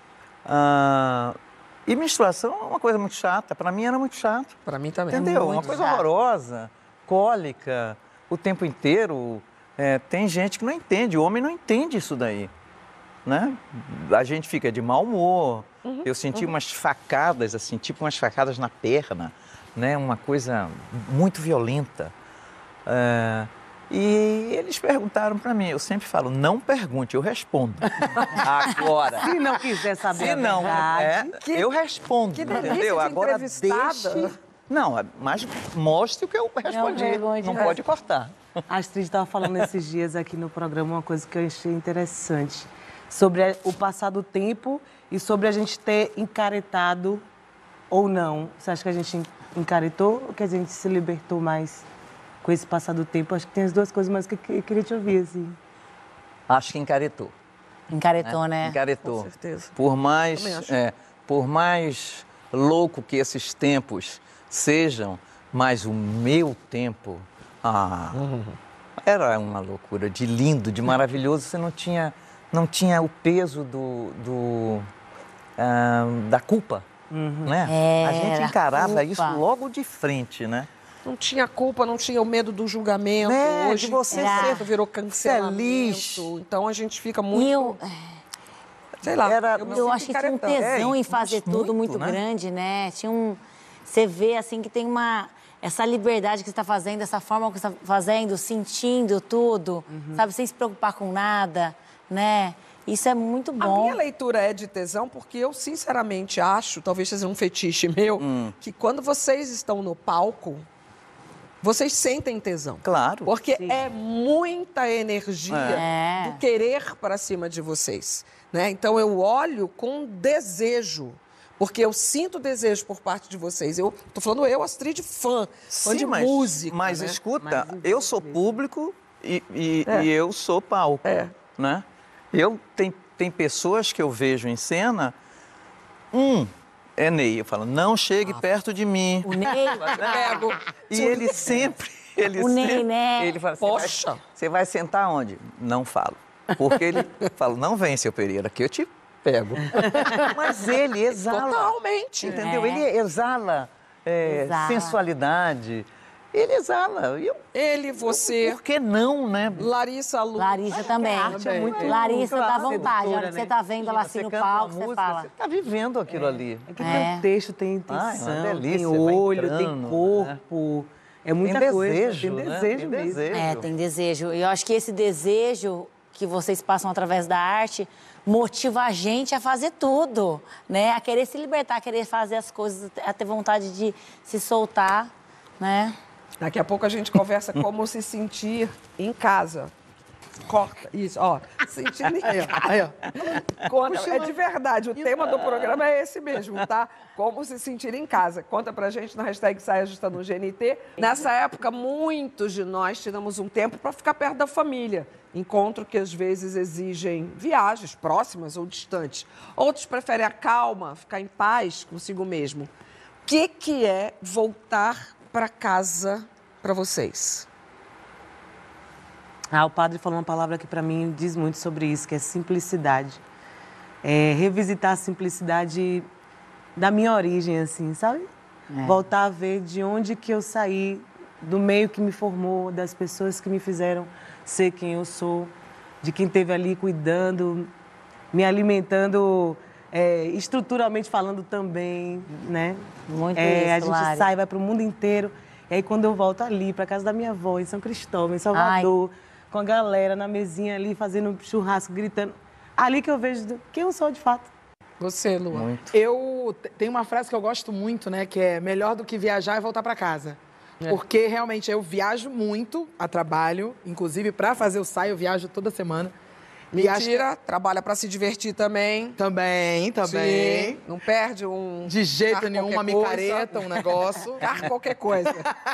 Ah, e menstruação é uma coisa muito chata, para mim era muito chato. Pra mim também. Entendeu? muito Uma coisa chato. horrorosa, cólica, o tempo inteiro. É, tem gente que não entende, o homem não entende isso daí, né? A gente fica de mau humor. Eu senti umas facadas, assim, tipo umas facadas na perna, né? Uma coisa muito violenta. É, e eles perguntaram para mim, eu sempre falo, não pergunte, eu respondo. Agora, Se não quiser saber se a não, verdade... é, eu respondo, que delícia entendeu? de Agora entrevistada. deixe... Não, mas mostre o que eu respondi, vergonha não, de pode cortar. A Astrid estava falando esses dias aqui no programa uma coisa que eu achei interessante. Sobre a- o passar do tempo e sobre a gente ter encaretado ou não. Você acha que a gente encaretou ou que a gente se libertou mais com esse passar do tempo? Acho que tem as duas coisas, mas que eu queria te ouvir, assim. Acho que encaretou. Encaretou, né? Encaretou. Com certeza. Por mais, Também acho. é, por mais louco que esses tempos sejam, mas o meu tempo, ah, era uma loucura, de lindo, de maravilhoso. Você não tinha, não tinha o peso do, do, ah, da culpa, né? É, a gente da encarava culpa. isso logo de frente, né? Não tinha culpa, não tinha o medo do julgamento. É, Hoje de você ser- virou cancelamento. lixo. Então a gente fica muito, E eu, sei lá. Era- me eu sinto acho que tinha um encaretando. tesão É, em fazer mas tudo muito, muito né? grande, né? Tinha um... Você vê, assim, que tem uma... Essa liberdade que você está fazendo, essa forma que você está fazendo, sentindo tudo, sabe? Sem se preocupar com nada, né? Isso é muito A bom. minha leitura é de tesão porque eu, sinceramente, acho, talvez seja um fetiche meu, que quando vocês estão no palco, vocês sentem tesão. Claro. Porque é muita energia É. do querer para cima de vocês, né? Então eu olho com desejo, porque eu sinto desejo por parte de vocês. Eu tô falando eu, Astrid, fã, fã Sim, de mas, música, Mas né? escuta, eu sou público e, e, É. e eu sou palco, É. né? Eu, tem, tem pessoas que eu vejo em cena, um é Ney, eu falo, não chegue perto de mim. O Ney... Pego. E ele sempre, ele O Ney, sempre, né? ele fala, você vai, Poxa. você vai sentar onde? Não falo. Porque ele fala, não vem, seu Pereira, que eu te pego. Mas ele exala. Totalmente. Entendeu? É. Ele exala, é, Exala. sensualidade. Ele exala. E eu, Ele, você, por que não, né? Larissa Lu. Larissa também. arte é muito Larissa dá claro, vontade. A hora sedutora, que né? você tá vendo ela assim Você no canta uma palco, você música, fala... Você tá vivendo aquilo ali. É que É. tem texto, tem intenção, Ai, uma delícia, tem vai olho, entrando, tem corpo. É muita tem coisa. desejo, tem né? desejo Tem mesmo. desejo. É, tem desejo. E eu acho que esse desejo que vocês passam através da arte motiva a gente a fazer tudo, né? A querer se libertar, a querer fazer as coisas, a ter vontade de se soltar, né? Daqui a pouco a gente conversa como se sentir em casa. Corta. Isso, ó. Sentir em Aí, ó. Aí, ó. Conta, é de verdade, o tema do programa é esse mesmo, tá? Como se sentir em casa. Conta pra gente na hashtag Saia Justa no G N T. Nessa época, muitos de nós tiramos um tempo para ficar perto da família. Encontro que às vezes exigem viagens próximas ou distantes. Outros preferem a calma, ficar em paz consigo mesmo. O que, que é voltar para casa para vocês? Ah, o padre falou uma palavra que para mim diz muito sobre isso, que é simplicidade. É revisitar a simplicidade da minha origem, assim, sabe? É. Voltar a ver de onde que eu saí, do meio que me formou, das pessoas que me fizeram ser quem eu sou, de quem esteve ali cuidando, me alimentando, é, estruturalmente falando também, né? Muito É, a isso, gente Lari. sai, vai para o mundo inteiro. E aí, quando eu volto ali, para casa da minha avó, em São Cristóvão, em Salvador, com a galera na mesinha ali, fazendo churrasco, gritando. Ali que eu vejo do- quem eu sou de fato. Você, Lua. Muito. Eu te- tem uma frase que eu gosto muito, né? Que é melhor do que viajar é voltar para casa. Porque realmente eu viajo muito a trabalho, inclusive para fazer o saio eu viajo toda semana. E acho que- Mentira, trabalha para se divertir também. Também, também. Sim, não perde um... De jeito carro nenhum, qualquer uma coisa. micareta, um negócio. Carro qualquer coisa.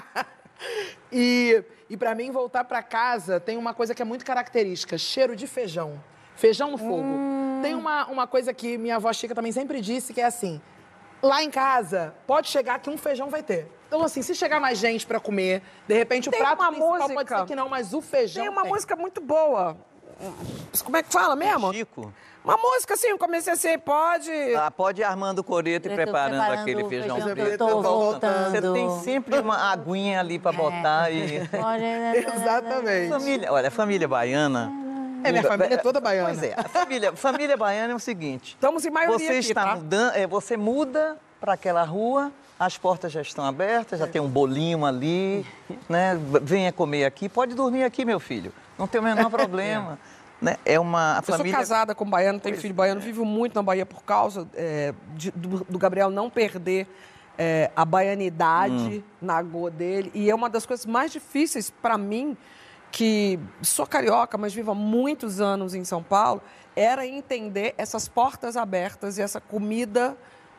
E, e para mim, voltar para casa tem uma coisa que é muito característica: cheiro de feijão. Feijão no fogo. Hum. Tem uma, uma coisa que minha avó Chica também sempre disse, que é assim: lá em casa, pode chegar que um feijão vai ter. Então, assim, se chegar mais gente para comer, de repente o Tem prato uma principal música- pode ser que não, mas o feijão Tem uma música muito boa. Como é que fala mesmo? Chico, Uma música assim, eu comecei assim, pode... ah, pode ir armando o coreto e Eu tô preparando, preparando aquele o feijão feijão que eu preto. tô voltando. Você tem sempre uma aguinha ali para botar e... Exatamente. Família, olha, a família baiana... É, minha família é toda baiana. Pois é, a família, família baiana é o seguinte... Estamos em maioria Você aqui, está tá? mudando, é, você muda para aquela rua, as portas já estão abertas, já tem um bolinho ali, né? Venha comer aqui, pode dormir aqui, meu filho. Não tem o menor problema. Né? É uma a Eu sou família. casada com baiano, tenho filho baiano, vivo muito na Bahia por causa é, de- do, do Gabriel não perder é, a baianidade na go dele. E é uma das coisas mais difíceis para mim, que sou carioca, mas vivo há muitos anos em São Paulo, era entender essas portas abertas e essa comida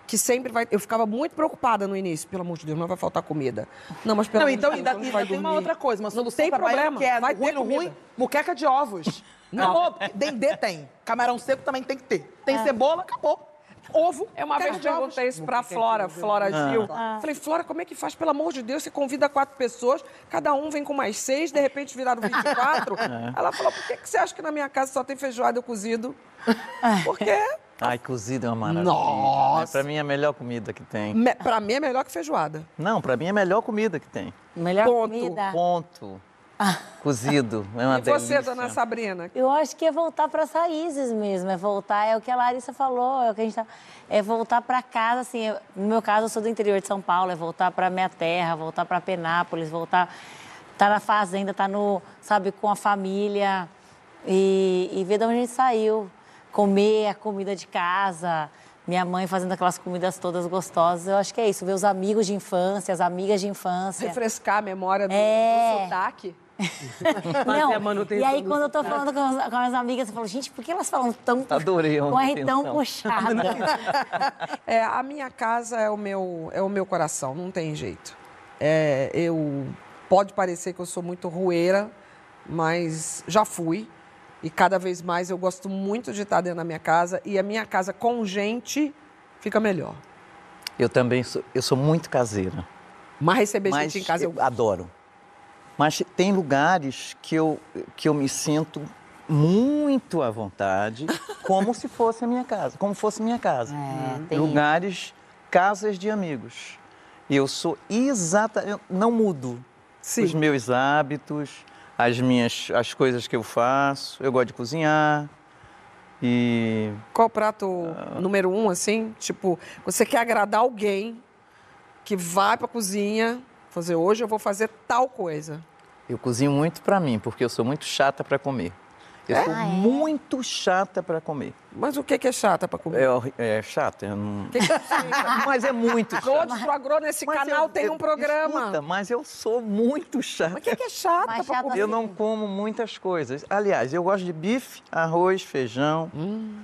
que sempre vai... Eu ficava muito preocupada no início. Pelo amor de Deus, não vai faltar comida. Não, mas pelo Não, amor de então Deus, ainda, não ainda vai tem uma dormir. outra coisa, uma Não solução tem pra baiano problema, que é vai no ruim, ter no ruim, comida. muqueca de ovos. Acabou, dendê tem. Camarão seco também tem que ter. Tem cebola, acabou. Ovo, É uma vez muqueca eu de ovos. perguntei isso pra Flora, Flora Gil. Falei, Flora, como é que faz? Pelo amor de Deus, você convida quatro pessoas, cada um vem com mais seis, de repente viraram vinte e quatro. Ela falou, por que, que você acha que na minha casa só tem feijoada e cozido? Porque, Ai, cozido é uma maravilha. Nossa. Né? Pra mim é a melhor comida que tem. me, pra mim, é melhor que feijoada. Não, pra mim é a melhor comida que tem. Melhor Ponto. comida. Ponto. Cozido. É uma E você, delícia. dona Sabrina? Eu acho que é voltar para as raízes mesmo, é voltar, é o que a Larissa falou, é o que a gente tá, é voltar para casa, assim, eu- no meu caso eu sou do interior de São Paulo, é voltar para minha terra, voltar para Penápolis, voltar, tá na fazenda, tá no, sabe, com a família e, e ver de onde a gente saiu, comer a comida de casa, minha mãe fazendo aquelas comidas todas gostosas, eu acho que é isso, ver os amigos de infância, as amigas de infância. Refrescar a memória do, É. do sotaque. Não, a manutenção e aí do quando eu tô falando com as, com as amigas, eu falo, gente, por que elas falam tão... Adorei a com R tão manutenção. puxada? É, a minha casa é o meu, é o meu coração, não tem jeito. É, eu pode parecer que eu sou muito rueira, mas já fui. E cada vez mais eu gosto muito de estar dentro da minha casa. E a minha casa com gente fica melhor. Eu também sou, eu sou muito caseira. Mas receber Mas gente em casa eu... eu adoro. Mas tem lugares que eu, que eu me sinto muito à vontade, como se fosse a minha casa, como fosse minha casa. É, tem Lugares, casas de amigos. E eu sou exata, eu não mudo Sim. os meus hábitos, as minhas, as coisas que eu faço. Eu gosto de cozinhar. E Qual o prato número um, assim? Tipo, você quer agradar alguém que vai pra cozinha, fazer hoje eu vou fazer tal coisa. eu cozinho muito pra mim, porque eu sou muito chata pra comer. Eu sou Ah, é? muito chata pra comer. Mas o que que é chata pra comer? É, horri- é chata, eu não... Mas é muito chata. Todos pro Agro nesse Mas canal eu- tem eu- um programa. Escuta, mas eu sou muito chata. Mas o que que é chata Mas pra chata comer? Eu não como muitas coisas. Aliás, eu gosto de bife, arroz, feijão,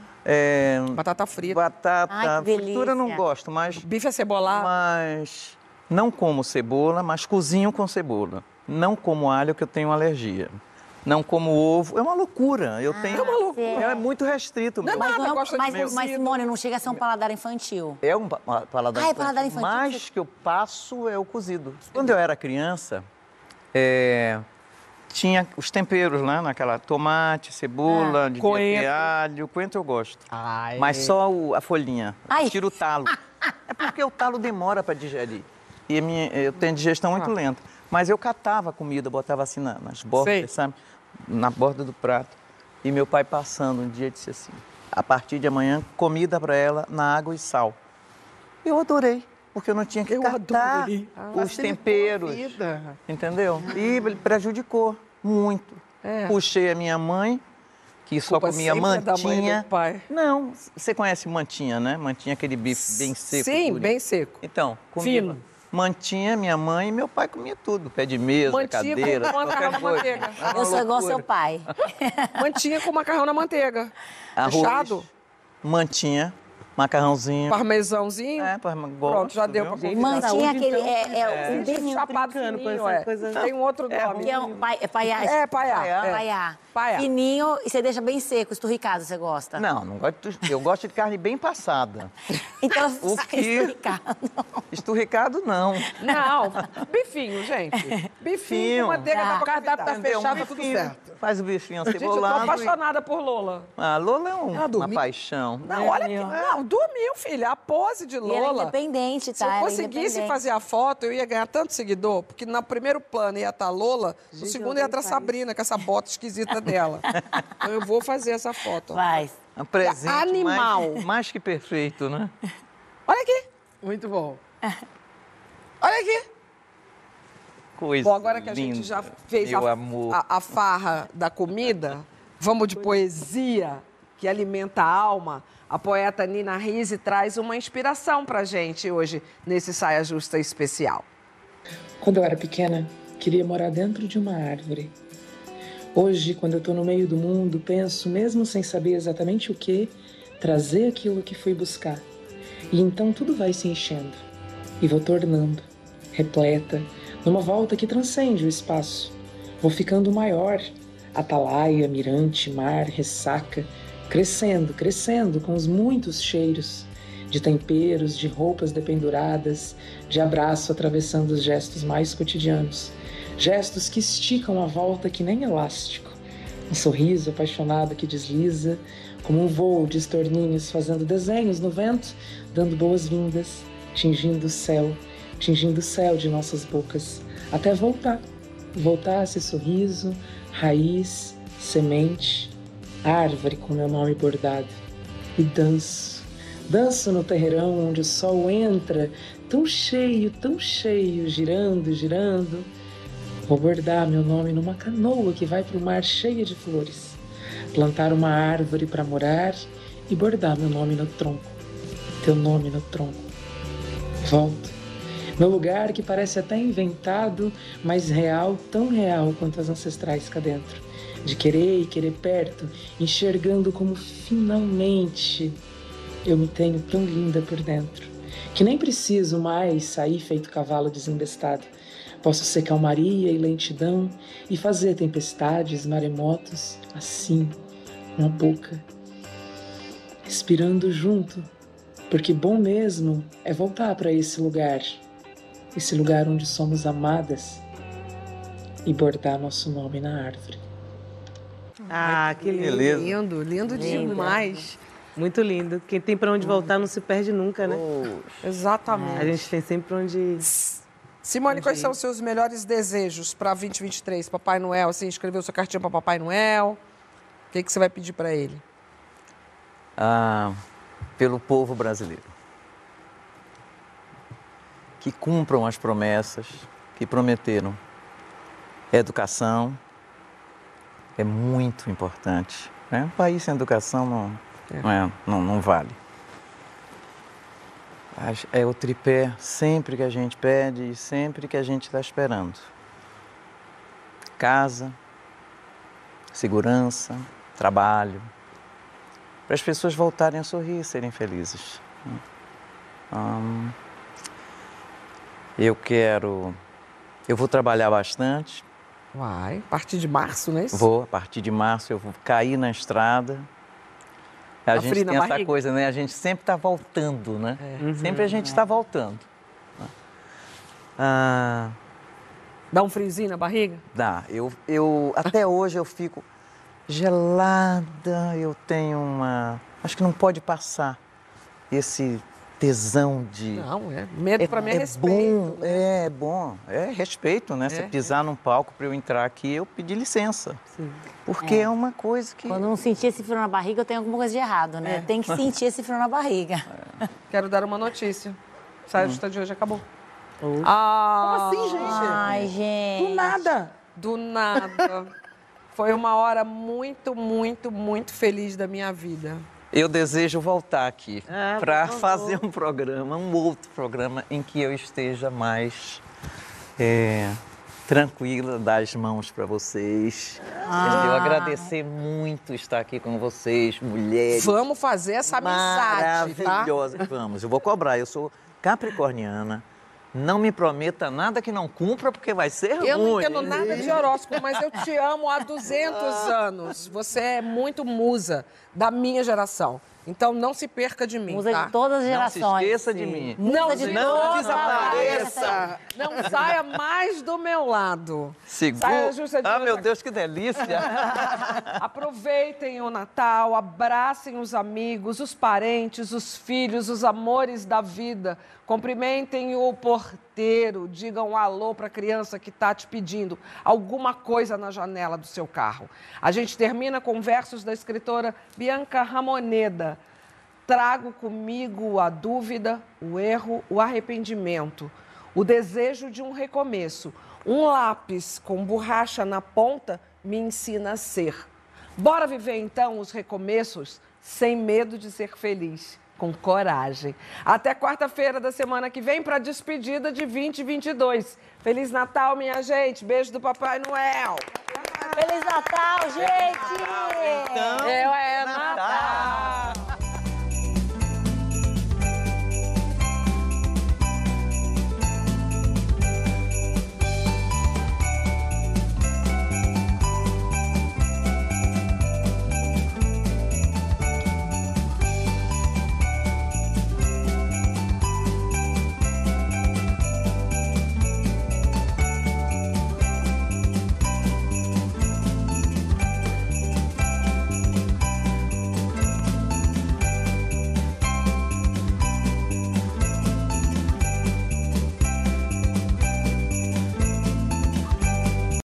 é, Batata frita. batata. Ai, que Fritura eu não delícia. gosto, mas, Bife acebolado. mas não como cebola, mas cozinho com cebola. Não como alho, que eu tenho alergia. Não como ovo. É uma loucura. Eu tenho. É uma loucura. É muito restrito. Não é meu. Mas, nada, não, gosta de mas, cozido. mas, Simone, não chega a ser um paladar infantil. É um pa- pa- paladar Ah, é infantil. paladar infantil? Mas que eu passo é o cozido. Quando eu era criança, é, tinha os temperos lá, naquela tomate, cebola, de Coentro. alho. Coentro eu gosto. Ai. Mas só o- a folhinha. Ai. Tira o talo. É porque o talo demora para digerir. E a minha, eu tenho digestão muito lenta. Mas eu catava a comida, botava assim na- nas bordas, Sei. sabe? Na borda do prato. E meu pai passando um dia disse assim: a partir de amanhã, comida para ela na água e sal. Eu adorei, porque eu não tinha que Eu catar adorei. os temperos. Entendeu? E ele prejudicou muito. É. Puxei a minha mãe, que só Culpa comia sempre é da mãe e mantinha. do pai. Não, você conhece mantinha, né? Mantinha, aquele bife bem seco. Sim, durinho. bem seco. Então, comia Fino. mantinha, minha mãe e meu pai comia tudo. Pé de mesa, Mantinha com cadeira, macarrão qualquer na coisa. manteiga. Era uma Eu sou igual loucura. seu pai. Mantinha com macarrão na manteiga. Arroz, Fechado? mantinha, macarrãozinho. Parmesãozinho. É, par- gosto, Pronto, já deu viu? pra convidar. Mantinha saúde, aquele. então, É, é, é. um bife Chapado brincando com fininho, essas é. coisas. Tem um outro nome. que é um pai, é paiá. É, paiá. Paiá. é. Paiá. Paiá. Fininho e você deixa bem seco, esturricado, você gosta? Não, não gosto de, eu gosto de carne bem passada. Então, O sai quê? esturricado. Esturricado, não. Não, bifinho, gente. Bifinho Bifinho. com manteiga, Tá. dá pra Cardápio tá convidar. fechado, tá tudo bifinho. certo. Faz o bifinho Gente, eu tô acebolado. e- apaixonada por Lola. Ah, Lola é um- Ela uma dormiu? paixão. Não, olha aqui. Não, dormiu, filha. A pose de E ela é Lola. independente, Se tá? eu Ela é conseguisse independente. fazer a foto, eu ia ganhar tanto seguidor, porque no primeiro plano ia estar Lola, no segundo ia estar Sabrina, com essa bota esquisita dela. Então eu vou fazer essa foto. Faz. Um presente Animal. Mais, mais que perfeito, né? Olha aqui, Muito bom. olha aqui. Coisa Bom, agora que a gente linda, já fez meu a, amor. a- a farra da comida, vamos de poesia que alimenta a alma. A poeta Nina Risse traz uma inspiração pra gente hoje nesse Saia Justa especial. Quando eu era pequena, queria morar dentro de uma árvore. Hoje, quando eu estou no meio do mundo, penso, mesmo sem saber exatamente o que, trazer aquilo que fui buscar. E então tudo vai se enchendo. E vou tornando, repleta, numa volta que transcende o espaço. Vou ficando maior, atalaia, mirante, mar, ressaca, crescendo, crescendo com os muitos cheiros, de temperos, de roupas dependuradas, de abraço atravessando os gestos mais cotidianos, gestos que esticam a volta que nem elástico, um sorriso apaixonado que desliza, como um voo de estorninhos fazendo desenhos no vento, dando boas-vindas, tingindo o céu, tingindo o céu de nossas bocas, até voltar, voltar a esse sorriso, raiz, semente, árvore com meu nome bordado. E danço, danço no terreirão onde o sol entra, tão cheio, tão cheio, girando, girando. Vou bordar meu nome numa canoa que vai para o mar cheia de flores. Plantar uma árvore para morar e bordar meu nome no tronco. Teu nome no tronco. Volto. Meu lugar que parece até inventado, mas real, tão real quanto as ancestrais cá dentro. De querer e querer perto, enxergando como finalmente eu me tenho tão linda por dentro, que nem preciso mais sair feito cavalo desembestado. Posso ser calmaria e lentidão e fazer tempestades, maremotos, assim, na boca, respirando junto, porque bom mesmo é voltar para esse lugar, esse lugar onde somos amadas e bordar nosso nome na árvore. Ah, que lindo. Beleza. Lindo, lindo, Lindo. demais. Muito lindo. Quem tem para onde voltar não se perde nunca, né? Exatamente. A gente tem sempre para onde... Simone, quais são os seus melhores desejos para vinte e vinte e três? Papai Noel, assim, escreveu sua cartinha para Papai Noel. O que, que você vai pedir para ele? Ah, pelo povo brasileiro. Que cumpram as promessas que prometeram. Educação é muito importante, né? Um país sem educação não, É. não, é, não, não vale. As- É o tripé sempre que a gente pede e sempre que a gente está esperando. Casa, segurança, trabalho, para as pessoas voltarem a sorrir e serem felizes. Hum, eu quero... Eu vou trabalhar bastante. Vai, a partir de março, não é isso? Vou, a partir de março, eu vou cair na estrada. A Tá gente frio na tem essa barriga? coisa, né? A gente sempre está voltando, né? É. Sempre a gente está voltando. Ah, Dá um friozinho na barriga? dá. Eu, eu, até hoje eu fico gelada, eu tenho uma... Acho que não pode passar esse tesão de... Não, é. Medo para mim é, é respeito. bom, é bom, é respeito, né? Você É, pisar num palco para eu entrar aqui, eu pedi licença. Porque é. uma coisa que... Quando não sentir esse frio na barriga, eu tenho alguma coisa de errado, né? É. Tem que sentir esse frio na barriga. Quero dar uma notícia. Saia Justa de hoje acabou. Ah, Como assim, gente? Ai, gente. Do nada. Do nada. Foi uma hora muito, muito, muito feliz da minha vida. Eu desejo voltar aqui Ah, para por favor. fazer um programa, um outro programa em que eu esteja mais é, tranquila, dar as mãos para vocês. Eu agradecer muito estar aqui com vocês, mulheres. Vamos fazer essa amizade, tá? Maravilhosa. Vamos, eu vou cobrar. Eu sou capricorniana. Não me prometa nada que não cumpra, porque vai ser ruim. Eu não entendo nada de horóscopo, mas eu te amo há duzentos anos. Você é muito musa da minha geração. Então não se perca de mim, Musa tá? de todas as Não se gerações. esqueça de mim. Não, de não todas desapareça. Não saia mais do meu lado. Segura. Saia justa de Ah, hoje. meu Deus, que delícia. Aproveitem o Natal, abracem os amigos, os parentes, os filhos, os amores da vida. Cumprimentem o porteiro, digam um alô para a criança que está te pedindo alguma coisa na janela do seu carro. A gente termina com versos da escritora Bianca Ramoneda. Trago comigo a dúvida, o erro, o arrependimento, o desejo de um recomeço. Um lápis com borracha na ponta me ensina a ser. Bora viver então os recomeços sem medo de ser feliz, com coragem. Até quarta-feira da semana que vem para a despedida de vinte e vinte e dois. Feliz Natal, minha gente. Beijo do Papai Noel. Feliz Natal, gente!